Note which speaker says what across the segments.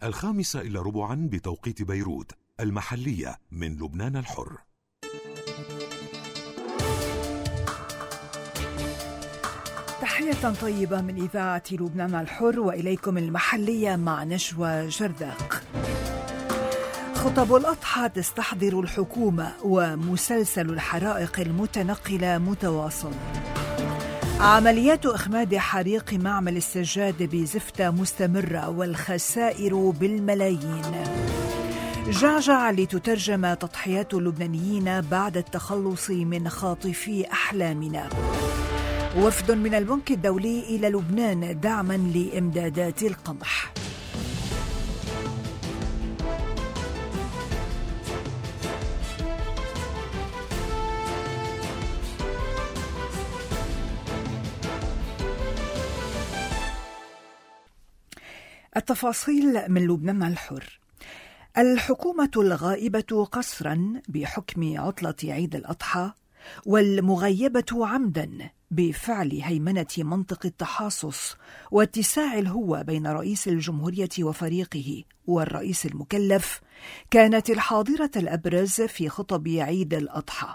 Speaker 1: 5:15 بتوقيت بيروت المحلية من لبنان الحر.
Speaker 2: تحية طيبة من إذاعة لبنان الحر وإليكم المحلية مع نشوى جرداق. خطب الأضحى تستحضر الحكومة ومسلسل الحرائق المتنقلة متواصل. عمليات إخماد حريق معمل السجاد بزفتة مستمرة والخسائر بالملايين. جعجع لتترجم تضحيات اللبنانيين بعد التخلص من خاطفي أحلامنا. وفد من البنك الدولي إلى لبنان دعما لإمدادات القمح. التفاصيل من لبنان الحر. الحكومة الغائبة قسرا بحكم عطلة عيد الأضحى والمغيبة عمدا بفعل هيمنة منطق التحاصص واتساع الهوة بين رئيس الجمهورية وفريقه والرئيس المكلف كانت الحاضرة الأبرز في خطب عيد الأضحى.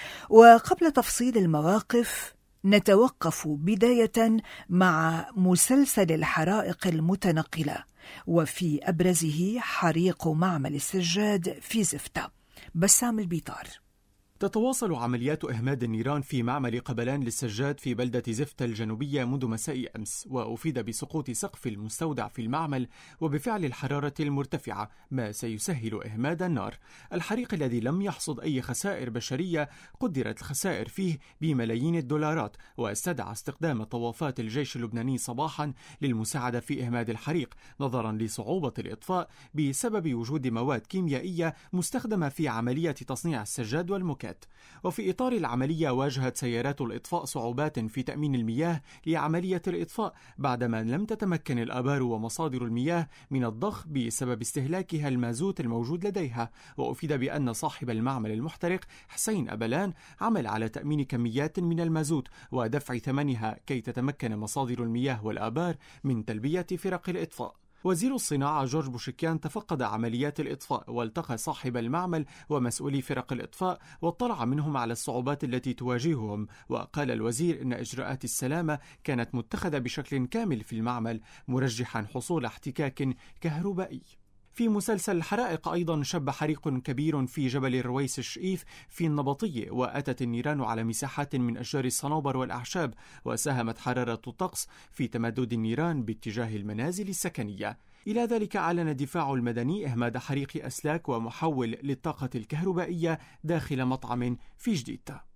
Speaker 2: وقبل تفصيل المواقف نتوقف بداية مع مسلسل الحرائق المتنقلة وفي أبرزه حريق معمل السجاد في زفتة. بسام البيطار.
Speaker 3: تتواصل عمليات إهماد النيران في معمل قبلان للسجاد في بلدة زفتة الجنوبية منذ مساء أمس، وأفيد بسقوط سقف المستودع في المعمل وبفعل الحرارة المرتفعة ما سيسهل إهماد النار. الحريق الذي لم يحصد أي خسائر بشرية قدرت الخسائر فيه بملايين الدولارات، واستدعى استخدام طوافات الجيش اللبناني صباحا للمساعدة في إهماد الحريق نظرا لصعوبة الإطفاء بسبب وجود مواد كيميائية مستخدمة في عملية تصنيع السجاد والمكات. وفي إطار العملية واجهت سيارات الإطفاء صعوبات في تأمين المياه لعملية الإطفاء بعدما لم تتمكن الآبار ومصادر المياه من الضخ بسبب استهلاكها المازوت الموجود لديها. وأفيد بأن صاحب المعمل المحترق حسين أبلان عمل على تأمين كميات من المازوت ودفع ثمنها كي تتمكن مصادر المياه والآبار من تلبية فرق الإطفاء. وزير الصناعة جورج بوشكيان تفقد عمليات الإطفاء والتقى صاحب المعمل ومسؤولي فرق الإطفاء واطلع منهم على الصعوبات التي تواجههم. وقال الوزير إن إجراءات السلامة كانت متخذة بشكل كامل في المعمل، مرجحا حصول احتكاك كهربائي. في مسلسل الحرائق أيضا شب حريق كبير في جبل الرويس الشئيف في النبطية، وأتت النيران على مساحات من أشجار الصنوبر والأعشاب، وساهمت حرارة الطقس في تمدد النيران باتجاه المنازل السكنية. إلى ذلك أعلن الدفاع المدني إهماد حريق أسلاك ومحول للطاقة الكهربائية داخل مطعم في جديدة.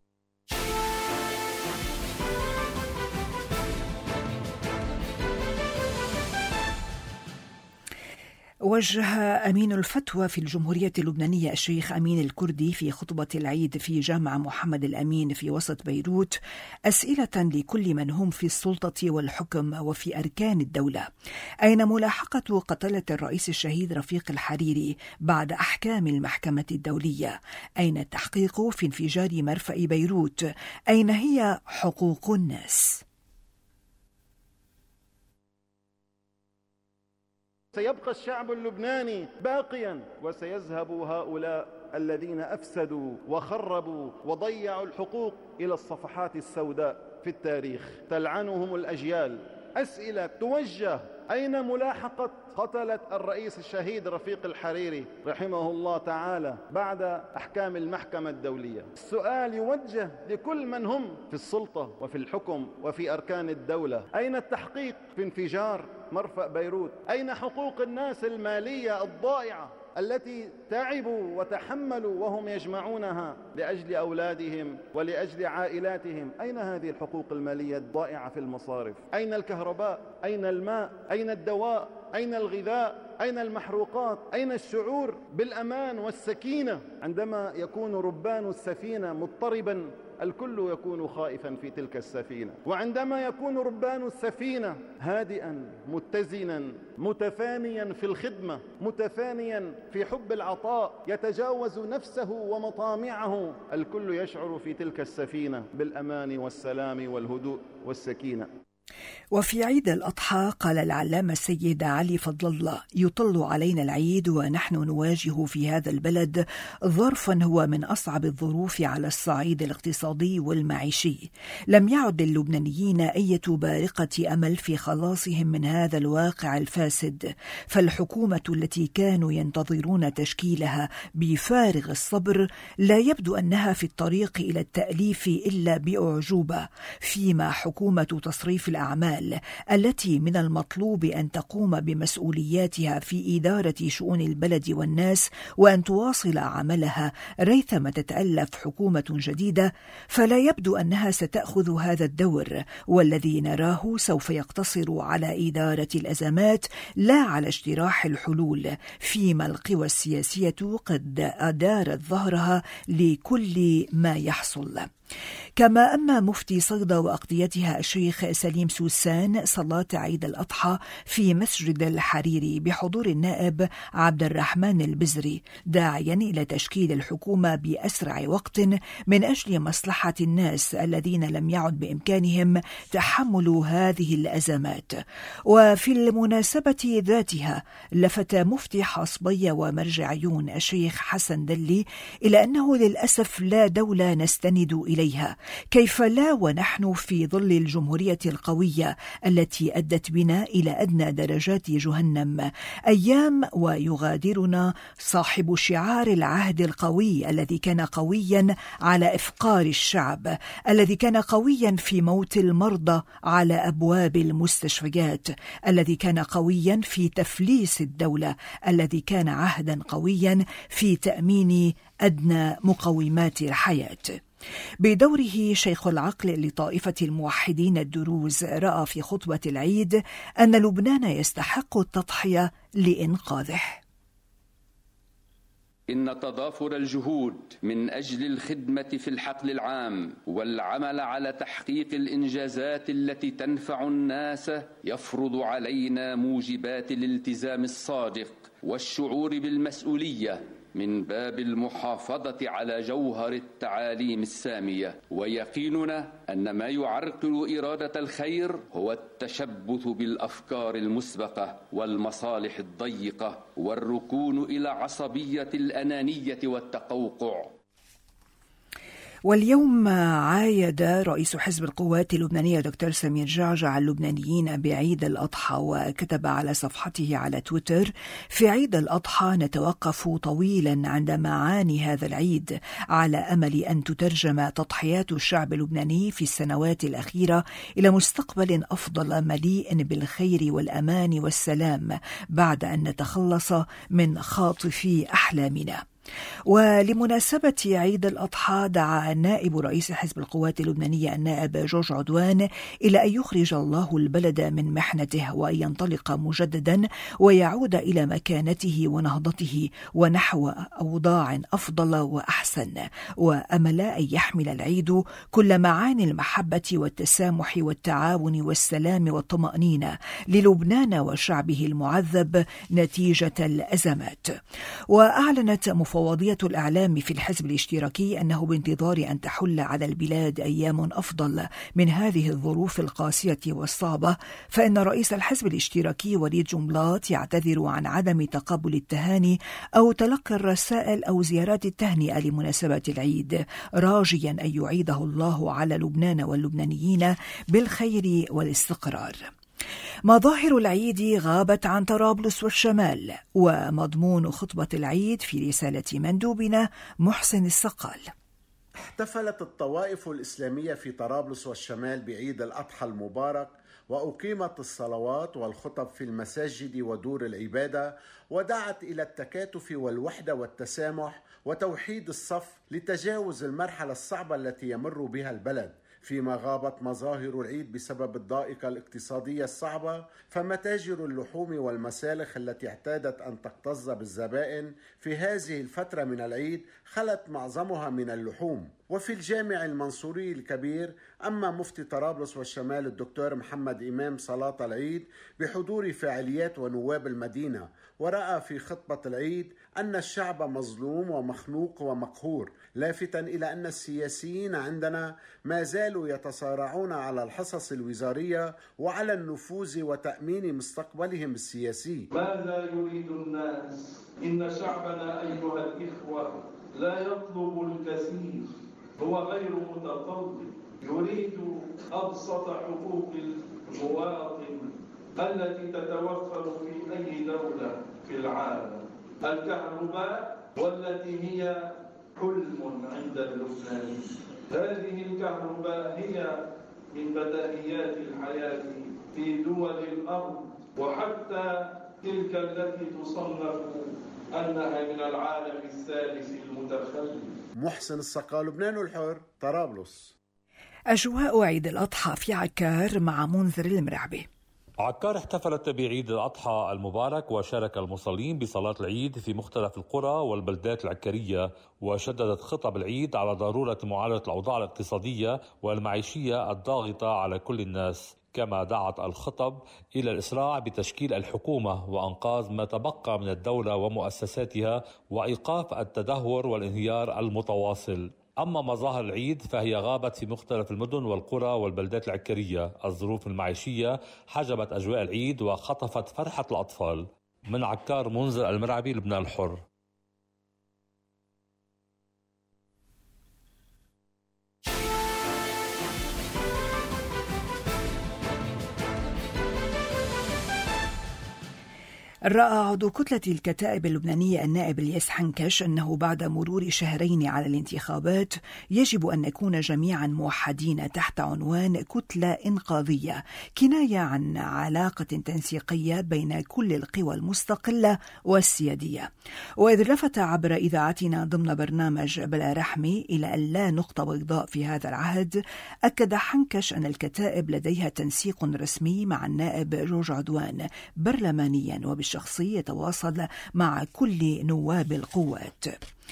Speaker 2: وجه أمين الفتوى في الجمهورية اللبنانية الشيخ أمين الكردي في خطبة العيد في جامع محمد الأمين في وسط بيروت أسئلة لكل من هم في السلطة والحكم وفي أركان الدولة. أين ملاحقة قتلة الرئيس الشهيد رفيق الحريري بعد أحكام المحكمة الدولية؟ أين التحقيق في انفجار مرفأ بيروت؟ أين هي حقوق الناس؟
Speaker 4: سيبقى الشعب اللبناني باقيا، وسيذهب هؤلاء الذين أفسدوا وخربوا وضيعوا الحقوق إلى الصفحات السوداء في التاريخ تلعنهم الأجيال. أسئلة توجه: أين ملاحقة قتلة الرئيس الشهيد رفيق الحريري رحمه الله تعالى بعد أحكام المحكمة الدولية؟ السؤال يوجه لكل من هم في السلطة وفي الحكم وفي أركان الدولة: أين التحقيق في انفجار مرفأ بيروت؟ أين حقوق الناس المالية الضائعة التي تعبوا وتحملوا وهم يجمعونها لأجل أولادهم ولأجل عائلاتهم؟ أين هذه الحقوق المالية الضائعة في المصارف؟ أين الكهرباء؟ أين الماء؟ أين الدواء؟ أين الغذاء؟ أين المحروقات؟ أين الشعور بالأمان والسكينة عندما يكون ربان السفينة مضطربا؟ الكل يكون خائفا في تلك السفينة. وعندما يكون ربان السفينة هادئا متزنا متفانيا في الخدمة متفانيا في حب العطاء يتجاوز نفسه ومطامعه، الكل يشعر في تلك السفينة بالأمان والسلام والهدوء والسكينة.
Speaker 2: وفي عيد الأضحى قال العلامة السيد علي فضل الله: يطل علينا العيد ونحن نواجه في هذا البلد ظرفا هو من أصعب الظروف على الصعيد الاقتصادي والمعيشي. لم يعد للبنانيين أي بارقة أمل في خلاصهم من هذا الواقع الفاسد، فالحكومة التي كانوا ينتظرون تشكيلها بفارغ الصبر لا يبدو أنها في الطريق إلى التأليف إلا بأعجوبة، فيما حكومة تصريف الأعمال التي من المطلوب أن تقوم بمسؤولياتها في إدارة شؤون البلد والناس وأن تواصل عملها ريثما تتألف حكومة جديدة، فلا يبدو أنها ستأخذ هذا الدور، والذي نراه سوف يقتصر على إدارة الأزمات لا على اجتراح الحلول، فيما القوى السياسية قد أدارت ظهرها لكل ما يحصل. كما أن مفتي صيدا وأقضيتها الشيخ سليم سوسان صلاة عيد الأضحى في مسجد الحريري بحضور النائب عبد الرحمن البزري، داعيا إلى تشكيل الحكومة بأسرع وقت من أجل مصلحة الناس الذين لم يعد بإمكانهم تحمل هذه الأزمات. وفي المناسبة ذاتها لفت مفتي حصبية ومرجعيون الشيخ حسن دلي إلى أنه للأسف لا دولة نستند إليها، كيف لا ونحن في ظل الجمهورية القوية التي أدت بنا إلى أدنى درجات جهنم أيام، ويغادرنا صاحب شعار العهد القوي الذي كان قويا على إفقار الشعب، الذي كان قويا في موت المرضى على أبواب المستشفيات، الذي كان قويا في تفليس الدولة، الذي كان عهدا قويا في تأمين أدنى مقومات الحياة. بدوره شيخ العقل لطائفة الموحدين الدروز رأى في خطبة العيد أن لبنان يستحق التضحية لإنقاذه.
Speaker 5: إن تضافر الجهود من أجل الخدمة في الحقل العام والعمل على تحقيق الإنجازات التي تنفع الناس يفرض علينا موجبات الالتزام الصادق والشعور بالمسؤولية من باب المحافظة على جوهر التعاليم السامية، ويقيننا أن ما يعرقل إرادة الخير هو التشبث بالأفكار المسبقة والمصالح الضيقة والركون إلى عصبية الأنانية والتقوقع.
Speaker 2: واليوم عايد رئيس حزب القوات اللبنانية دكتور سمير جعجع اللبنانيين بعيد الأضحى، وكتب على صفحته على تويتر: في عيد الأضحى نتوقف طويلا عند معاني هذا العيد على أمل أن تترجم تضحيات الشعب اللبناني في السنوات الأخيرة إلى مستقبل أفضل مليء بالخير والأمان والسلام بعد أن نتخلص من خاطفي أحلامنا. ولمناسبة عيد الأضحى دعا نائب رئيس حزب القوات اللبنانية النائب جورج عدوان إلى أن يخرج الله البلد من محنته وأن ينطلق مجددا ويعود إلى مكانته ونهضته ونحو أوضاع أفضل وأحسن، وأمل أن يحمل العيد كل معاني المحبة والتسامح والتعاون والسلام والطمأنينة للبنان وشعبه المعذب نتيجة الأزمات. وأعلنت مفوضية الإعلام في الحزب الاشتراكي أنه بانتظار أن تحل على البلاد أيام أفضل من هذه الظروف القاسية والصعبة، فإن رئيس الحزب الاشتراكي وليد جنبلاط يعتذر عن عدم تقبل التهاني أو تلقي الرسائل أو زيارات التهنئة لمناسبة العيد، راجيا أن يعيده الله على لبنان واللبنانيين بالخير والاستقرار. مظاهر العيد غابت عن طرابلس والشمال، ومضمون خطبة العيد في رسالة مندوبنا محسن الصقال:
Speaker 6: احتفلت الطوائف الإسلامية في طرابلس والشمال بعيد الأضحى المبارك، وأقيمت الصلوات والخطب في المساجد ودور العبادة، ودعت إلى التكاتف والوحدة والتسامح وتوحيد الصف لتجاوز المرحلة الصعبة التي يمر بها البلد. فيما غابت مظاهر العيد بسبب الضائقة الاقتصادية الصعبة، فمتاجر اللحوم والمسالخ التي اعتادت أن تكتظ بالزبائن في هذه الفترة من العيد خلت معظمها من اللحوم، وفي الجامع المنصوري الكبير أما مفتي طرابلس والشمال الدكتور محمد إمام صلاة العيد بحضور فاعليات ونواب المدينة، ورأى في خطبة العيد أن الشعب مظلوم ومخنوق ومقهور، لافتا إلى أن السياسيين عندنا ما زالوا يتصارعون على الحصص الوزارية وعلى النفوذ وتأمين مستقبلهم السياسي.
Speaker 7: ماذا يريد الناس؟ إن شعبنا أيها الإخوة لا يطلب الكثير، هو غير متطلب، يريد أبسط حقوق المواطن التي تتوفر في أي دولة في العالم، الكهرباء والتي هي حلم عند اللبناني. هذه الكهرباء هي من بدائيات الحياة في دول الأرض، وحتى تلك التي تصنف أنها من العالم الثالث المتخلف.
Speaker 6: محسن الصقا، لبنان الحر، طرابلس.
Speaker 2: أجواء عيد الأضحى في عكار مع منذر المرعبي.
Speaker 8: عكار احتفلت بعيد الأضحى المبارك وشارك المصلين بصلاة العيد في مختلف القرى والبلدات العكارية، وشددت خطب العيد على ضرورة معالجة الأوضاع الاقتصادية والمعيشية الضاغطة على كل الناس، كما دعت الخطب إلى الإسراع بتشكيل الحكومة وأنقاذ ما تبقى من الدولة ومؤسساتها وإيقاف التدهور والانهيار المتواصل. أما مظاهر العيد فهي غابت في مختلف المدن والقرى والبلدات العكارية. الظروف المعيشية حجبت أجواء العيد وخطفت فرحة الأطفال. من عكار، منذر المرعبي، لبنان الحر.
Speaker 2: رأى عضو كتلة الكتائب اللبنانية النائب الياس حنكش أنه بعد مرور شهرين على الانتخابات يجب أن نكون جميعا موحدين تحت عنوان كتلة إنقاذية، كناية عن علاقة تنسيقية بين كل القوى المستقلة والسيادية. وإذ لفت عبر إذاعتنا ضمن برنامج بلا رحمي إلى أن لا نقطة بيضاء في هذا العهد، أكد حنكش أن الكتائب لديها تنسيق رسمي مع النائب جورج عدوان برلمانيا وبالشخصي يتواصل مع كل نواب القوات.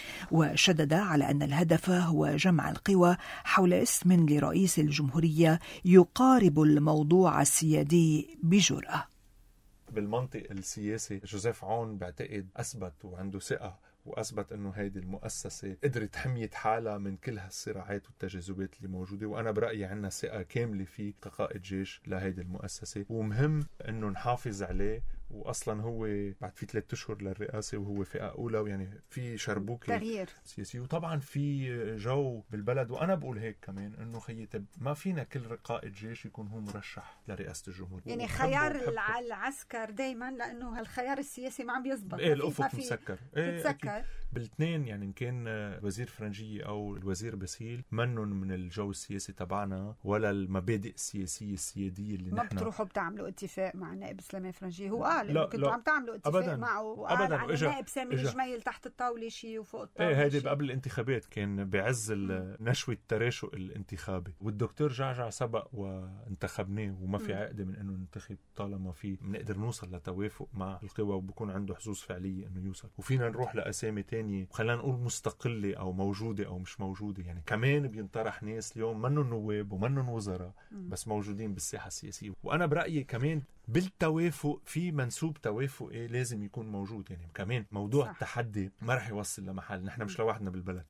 Speaker 2: وشدد على أن الهدف هو جمع القوى حول اسم لرئيس الجمهورية يقارب الموضوع السيادي بجرأة.
Speaker 9: بالمنطق السياسي جوزيف عون بعتقد أثبت وعنده ثقة وأثبت أنه هيدي المؤسسة قدرت حميت حالها من كل هالصراعات والتجاذبات اللي موجودة، وأنا برأيي عنا ثقة كاملة فيه كقائد جيش لهيدي المؤسسة، ومهم أنه نحافظ عليه. وأصلا هو بعد في 3 أشهر للرئاسة وهو فئة أولى، ويعني في شربوكة
Speaker 10: تغيير
Speaker 9: سياسي، وطبعا في جو بالبلد. وأنا بقول هيك كمان أنه خيّتب ما فينا كل قائد جيش يكون هو مرشح لرئاسة الجمهورية،
Speaker 10: يعني خيار العسكر دايما، لأنه هالخيار السياسي ما عم يزبط.
Speaker 9: الأفق مسكر.
Speaker 10: بتسكر
Speaker 9: بالاثنين، يعني إن كان وزير فرنجية أو الوزير باسيل منن من الجو السياسي تبعنا ولا المبادئ السياسية السيادية اللي
Speaker 10: ما بتروحوا بتعملوا اتفاق مع النائب سليمان فرنجي. هو قال
Speaker 9: لا
Speaker 10: كنتوا عم تعملوا اتفاق
Speaker 9: أبداً.
Speaker 10: معه، وقال عن النائب سامي الجميل تحت الطاولة شيء وفوق الطاولة
Speaker 9: هيدي قبل الانتخابات كان بعز نشوة التراشق الانتخابي، والدكتور جعجع سبق وانتخبناه، وما في عقدة من انه ننتخب طالما في بنقدر نوصل لتوافق مع القوى وبكون عنده حظوظ فعلية انه يوصل. وفينا نروح لأسامي تانية خلينا نقول مستقلة او موجودة او مش موجودة، يعني كمان بينطرح ناس اليوم منن نواب ومنن وزراء بس موجودين بالساحة السياسية. وانا برأيي كمان بالتوافق في منسوب توافقي لازم يكون موجود، يعني كمان موضوع صح. التحدي ما رح يوصل لمحل، نحن مش لوحدنا بالبلد.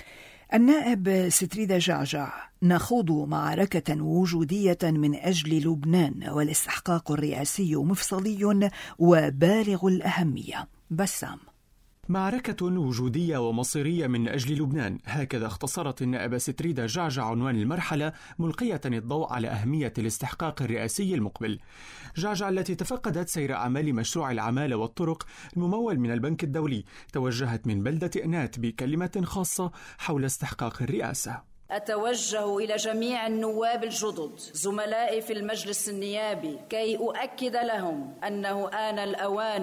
Speaker 2: النائب ستريدا جعجع: نخوض معركة وجودية من أجل لبنان، والاستحقاق الرئاسي مفصلي وبالغ الأهمية. بسام:
Speaker 3: معركة وجودية ومصيرية من أجل لبنان، هكذا اختصرت النائبة ستريدا جعجع عنوان المرحلة، ملقية الضوء على أهمية الاستحقاق الرئاسي المقبل. جعجع التي تفقدت سير أعمال مشروع العمالة والطرق الممول من البنك الدولي توجهت من بلدة إنات بكلمة خاصة حول استحقاق الرئاسة.
Speaker 11: أتوجه إلى جميع النواب الجدد زملائي في المجلس النيابي كي أؤكد لهم أنه آن الأوان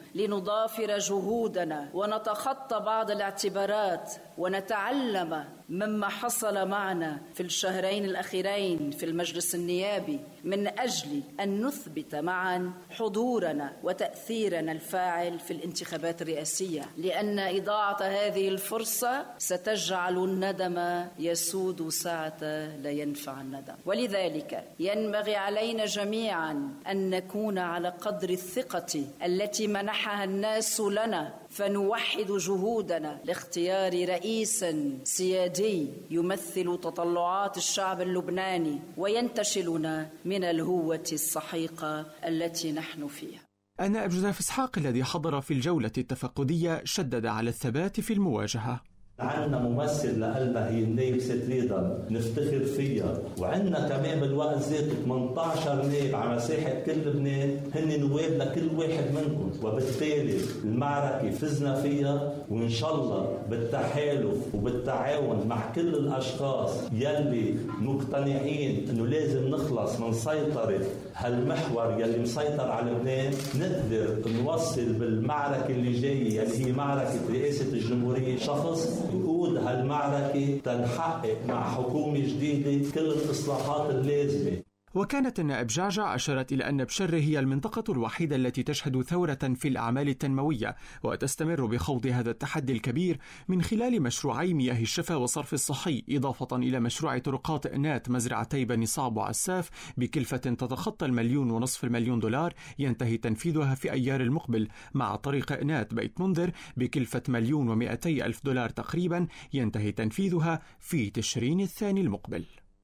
Speaker 11: لنضافر جهودنا ونتخطى بعض الاعتبارات ونتعلم مما حصل معنا في الشهرين الأخيرين في المجلس النيابي من أجل أن نثبت معا حضورنا وتأثيرنا الفاعل في الانتخابات الرئاسية، لأن إضاعة هذه الفرصة ستجعل الندم يسود ساعة لا ينفع الندم. ولذلك ينبغي علينا جميعا أن نكون على قدر الثقة التي منحها الناس لنا، فنوحد جهودنا لاختيار رئيس سيادي يمثل تطلعات الشعب اللبناني وينتشلنا من الهوة السحيقة التي نحن فيها.
Speaker 3: النائب جوزيف إسحاق الذي حضر في الجولة التفقدية شدد على الثبات في المواجهة.
Speaker 12: عندنا ممثل لقلبها هي النائب ستريدا نفتخر فيها، وعندنا كمان بالوقت ذاته 18 نائب على مساحة كل لبنان هن نواب لكل واحد منكم، وبالتالي المعركة فزنا فيها، وإن شاء الله بالتحالف وبالتعاون مع كل الأشخاص يلي مقتنعين إنه لازم نخلص من سيطرة هالمحور يلي مسيطر على لبنان، نقدر نوصل بالمعركة اللي جاية يلي هي معركة رئاسة الجمهورية شخص يقود هالمعركة تنحقق مع حكومة جديدة كل الإصلاحات اللازمة.
Speaker 3: وكانت النائب جعجع أشارت إلى أن بشر هي المنطقة الوحيدة التي تشهد ثورة في الأعمال التنموية، وتستمر بخوض هذا التحدي الكبير من خلال مشروعي مياه الشفا والصرف الصحي، إضافة إلى مشروع طرقات إنات مزرعتي بني صعب وعساف بكلفة تتخطى $1.5 مليون ينتهي تنفيذها في أيار المقبل، مع طريق إنات بيت منذر بكلفة $1,200,000 تقريبا ينتهي تنفيذها في تشرين الثاني المقبل.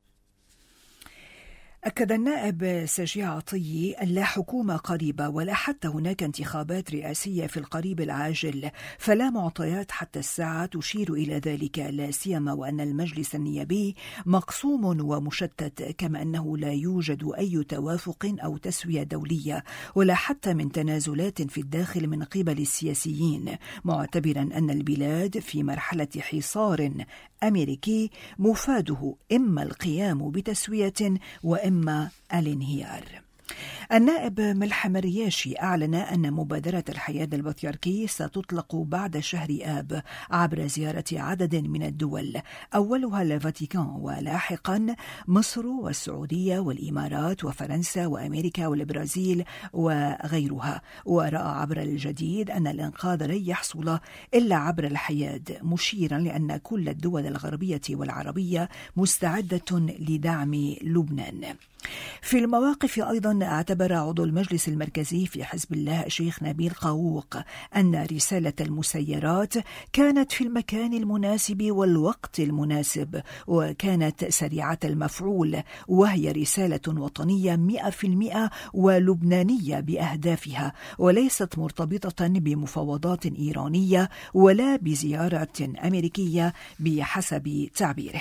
Speaker 2: أكد النائب سجيع عطية أن لا حكومة قريبة ولا حتى هناك انتخابات رئاسية في القريب العاجل، فلا معطيات حتى الساعة تشير إلى ذلك، لا سيما وأن المجلس النيابي مقسوم ومشتت، كما أنه لا يوجد أي توافق أو تسوية دولية ولا حتى من تنازلات في الداخل من قبل السياسيين، معتبرا أن البلاد في مرحلة حصار أمريكي مفاده إما القيام بتسوية وإما الانهيار. النائب ملحم الرياشي أعلن أن مبادرة الحياد البطريركي ستطلق بعد شهر آب عبر زيارة عدد من الدول، أولها الفاتيكان ولاحقا مصر والسعودية والإمارات وفرنسا وأمريكا والبرازيل وغيرها. ورأى عبر الجديد أن الإنقاذ لن يحصل إلا عبر الحياد، مشيرا لأن كل الدول الغربية والعربية مستعدة لدعم لبنان. في المواقف أيضا اعتبر عضو المجلس المركزي في حزب الله الشيخ نبيل قاووق أن رسالة المسيرات كانت في المكان المناسب والوقت المناسب، وكانت سريعة المفعول، وهي رسالة وطنية 100% ولبنانية بأهدافها، وليست مرتبطة بمفاوضات إيرانية ولا بزيارة أمريكية بحسب تعبيره.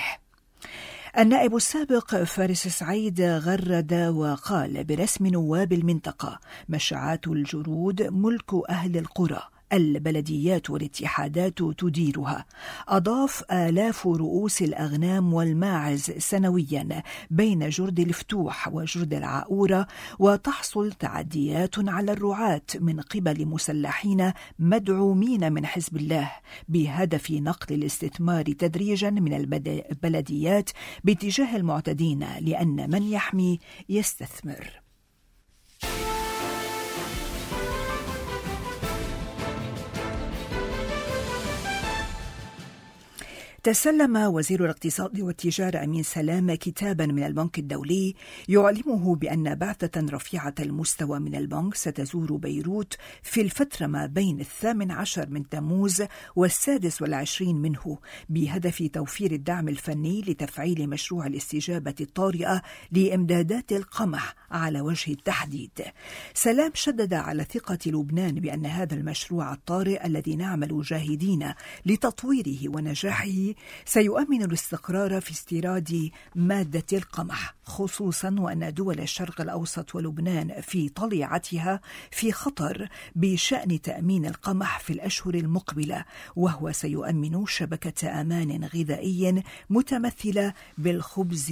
Speaker 2: النائب السابق فارس سعيد غرد وقال برسم نواب المنطقة: مشاعات الجرود ملك أهل القرى، البلديات والاتحادات تديرها. أضاف: آلاف رؤوس الأغنام والماعز سنويا بين جرد الفتوح وجرد العاؤورة، وتحصل تعديات على الرعاة من قبل مسلحين مدعومين من حزب الله بهدف نقل الاستثمار تدريجا من البلديات باتجاه المعتدين، لأن من يحمي يستثمر. تسلم وزير الاقتصاد والتجارة أمين سلام كتابا من البنك الدولي يعلمه بأن بعثة رفيعة المستوى من البنك ستزور بيروت في الفترة ما بين 18 من تموز و26 منه، بهدف توفير الدعم الفني لتفعيل مشروع الاستجابة الطارئة لإمدادات القمح على وجه التحديد. سلام شدد على ثقة لبنان بأن هذا المشروع الطارئ الذي نعمل جاهدين لتطويره ونجاحه سيؤمن الاستقرار في استيراد مادة القمح، خصوصا وأن دول الشرق الأوسط ولبنان في طليعتها في خطر بشأن تأمين القمح في الأشهر المقبلة، وهو سيؤمن شبكة أمان غذائي متمثلة بالخبز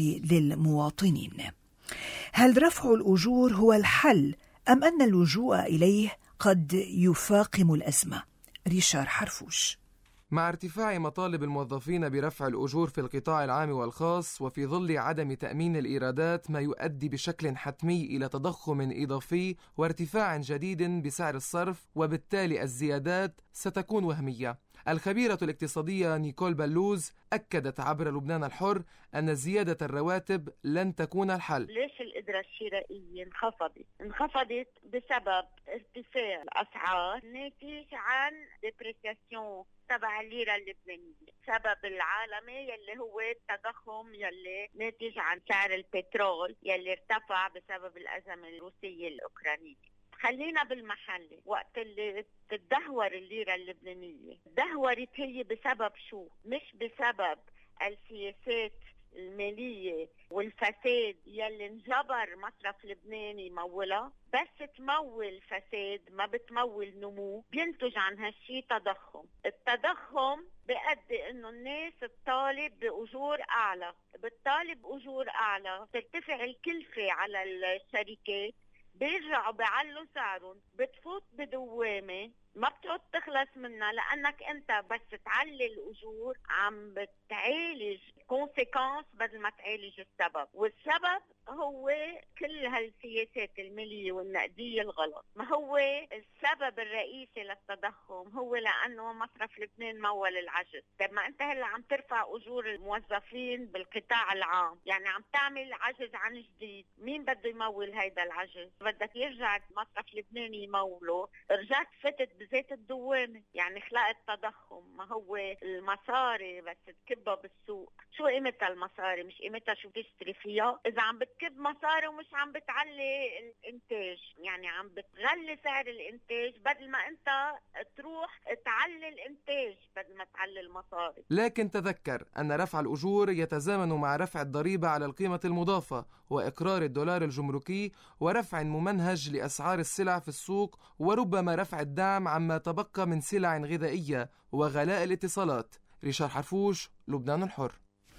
Speaker 2: للمواطنين. هل رفع الأجور هو الحل أم أن اللجوء إليه قد يفاقم الأزمة. ريشار حرفوش.
Speaker 13: مع ارتفاع مطالب الموظفين برفع الأجور في القطاع العام والخاص، وفي ظل عدم تأمين الإيرادات ما يؤدي بشكل حتمي إلى تضخم إضافي وارتفاع جديد بسعر الصرف، وبالتالي الزيادات ستكون وهمية. الخبيرة الاقتصادية نيكول بلوز أكدت عبر لبنان الحر أن زيادة الرواتب لن تكون الحل.
Speaker 14: ليش القدرة الشرائية انخفضت بسبب ارتفاع الأسعار ناتج عن ديبريسياسيون تبع الليرة اللبنانية. السبب العالمي يلي هو التضخم يلي ناتج عن سعر البترول يلي ارتفع بسبب الأزمة الروسية الأوكرانية. خلينا بالمحل، وقت اللي تدهور الليرة اللبنانية دهورت هي بسبب شو؟ مش بسبب السياسات المالية والفساد يلي انجبر مصرف لبنان يمولها، بس تمول فساد ما بتمول نمو، بينتج عن هالشي تضخم. التضخم بيؤدي انه الناس تطالب بأجور اعلى، بتطالب أجور اعلى ترتفع الكلفة على الشركات، بيرجعوا بيعلوا سعرهم، بتفوت بدوامة ما بتعود تخلص منها، لأنك أنت بس تعلي الأجور عم بتعالج كونسيكونس بدل ما تعالج السبب، والسبب هو كل هالسياسات المالية والنقدية الغلط. ما هو السبب الرئيسي للتضخم هو لأنه مصرف لبنان مول العجز. طب ما أنت هلا عم ترفع أجور الموظفين بالقطاع العام، يعني عم تعمل عجز عن جديد. مين بده يمول هيدا العجز؟ بدك يرجع مصرف لبنان يموله، رجعت فتت بزيت الدوامة، يعني خلقت تضخم. ما هو المصاري بس تكبها بالسوق، شو قيمتها المصاري؟ مش قيمتها شو تشتري فيها. إذا عم بتكب مصاري ومش عم بتعلي الإنتاج، يعني عم بتغلي سعر الإنتاج بدل ما أنت تروح تعلي الإنتاج بدل ما تعلي المصاري.
Speaker 13: لكن تذكر أن رفع الأجور يتزامن مع رفع الضريبة على القيمة المضافة وإقرار الدولار الجمركي ورفع ممنهج لأسعار السلع في السوق، وربما رفع الدعم عما تبقى من سلع غذائية وغلاء الاتصالات. ريشار حرفوش، لبنان الحر.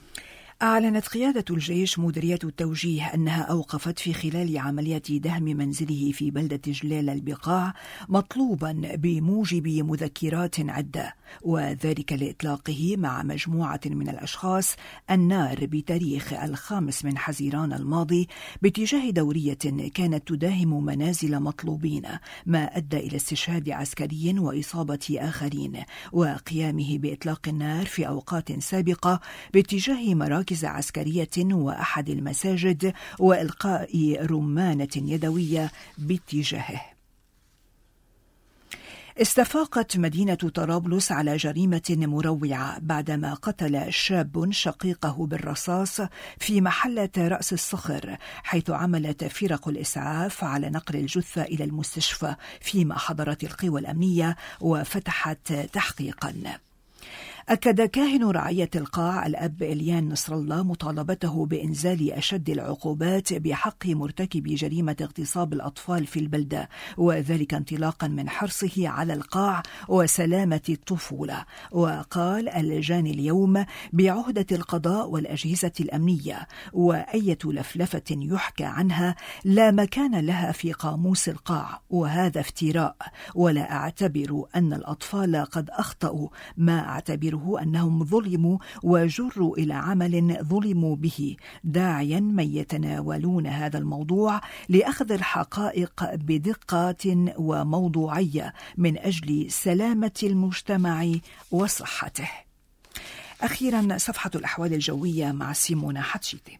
Speaker 2: أعلنت قيادة الجيش مديرية التوجيه أنها أوقفت في خلال عملية دهم منزله في بلدة جلال البقاع مطلوبا بموجب مذكرات عدة، وذلك لإطلاقه مع مجموعة من الأشخاص النار بتاريخ 5 من حزيران الماضي باتجاه دورية كانت تداهم منازل مطلوبين، ما أدى إلى استشهاد عسكري وإصابة آخرين، وقيامه بإطلاق النار في أوقات سابقة باتجاه مراكز عسكرية وأحد المساجد وإلقاء رمانة يدوية باتجاهه. استفاقت مدينة طرابلس على جريمة مروعة بعدما قتل شاب شقيقه بالرصاص في محلة رأس الصخر، حيث عملت فرق الإسعاف على نقل الجثة إلى المستشفى، فيما حضرت القوى الأمنية وفتحت تحقيقا. أكد كاهن رعية القاع الأب إليان نصر الله مطالبته بإنزال أشد العقوبات بحق مرتكب جريمة اغتصاب الأطفال في البلدة، وذلك انطلاقا من حرصه على القاع وسلامة الطفولة. وقال الجاني اليوم بعهدة القضاء والأجهزة الأمنية، وأية لفلفة يحكى عنها لا مكان لها في قاموس القاع، وهذا افتراء، ولا أعتبر أن الأطفال قد أخطأوا، ما أعتبر أنهم ظلموا وجروا إلى عمل ظلموا به، داعيا من يتناولون هذا الموضوع لأخذ الحقائق بدقة وموضوعية من أجل سلامة المجتمع وصحته. أخيرا صفحة الأحوال الجوية مع سيمونا حتشيتي.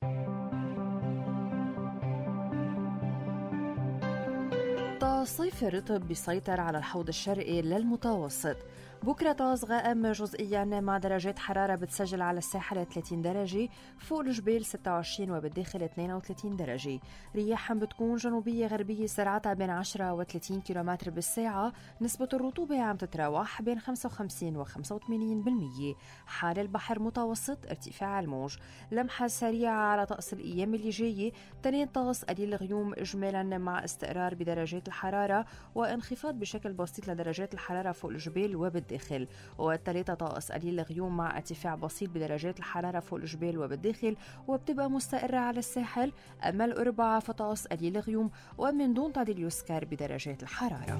Speaker 15: صيف رطب بيسيطر على الحوض الشرقي للمتوسط. بكرة طقس غائم جزئيا مع درجات حرارة بتسجل على الساحل 30 درجة، فوق الجبال 26 وبالداخل 32 درجة. رياح بتكون جنوبية غربية سرعتها بين 10 و 30 كيلومتر بالساعة. نسبة الرطوبة عم تتراوح بين 55 و 85%. حال البحر متوسط، ارتفاع الموج. لمحة سريعة على طقس الأيام اللي جاية. تنين طقس قليل الغيوم إجمالا مع استقرار بدرجات الحرارة وانخفاض بشكل بسيط لدرجات الحرارة فوق الجبال وبالداخل. وبالداخل. والثلاثة طقس قليل الغيوم مع ارتفاع بسيط بدرجات الحرارة فوق الجبال وبالداخل، وبتبقى مستقرة على الساحل. أما الأربعة فطقس قليل الغيوم ومن دون تعديل يسكر بدرجات الحرارة.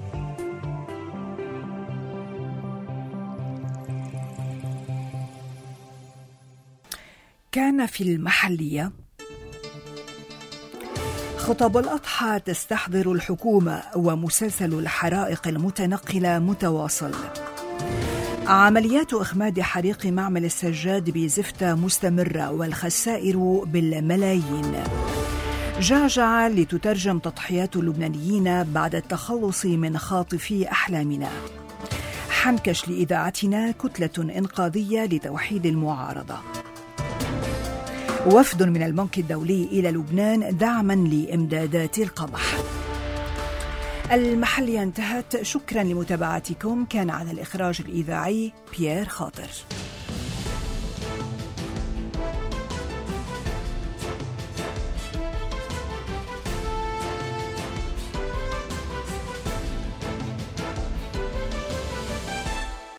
Speaker 2: كان في المحلية. خطب الأضحى تستحضر الحكومة ومسلسل الحرائق المتنقلة متواصل. عمليات إخماد حريق معمل السجاد بزفتة مستمرة والخسائر بالملايين. جعجع لتترجم تضحيات اللبنانيين بعد التخلص من خاطفي أحلامنا. حنكش لإذاعتنا كتلة إنقاذية لتوحيد المعارضة. وفد من البنك الدولي إلى لبنان دعما لإمدادات القمح. المحلية انتهت. شكرا لمتابعتكم. كان على الإخراج الإذاعي بيير خاطر.